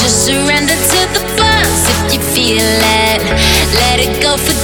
Just surrender to the buzz if you feel it. Let it go for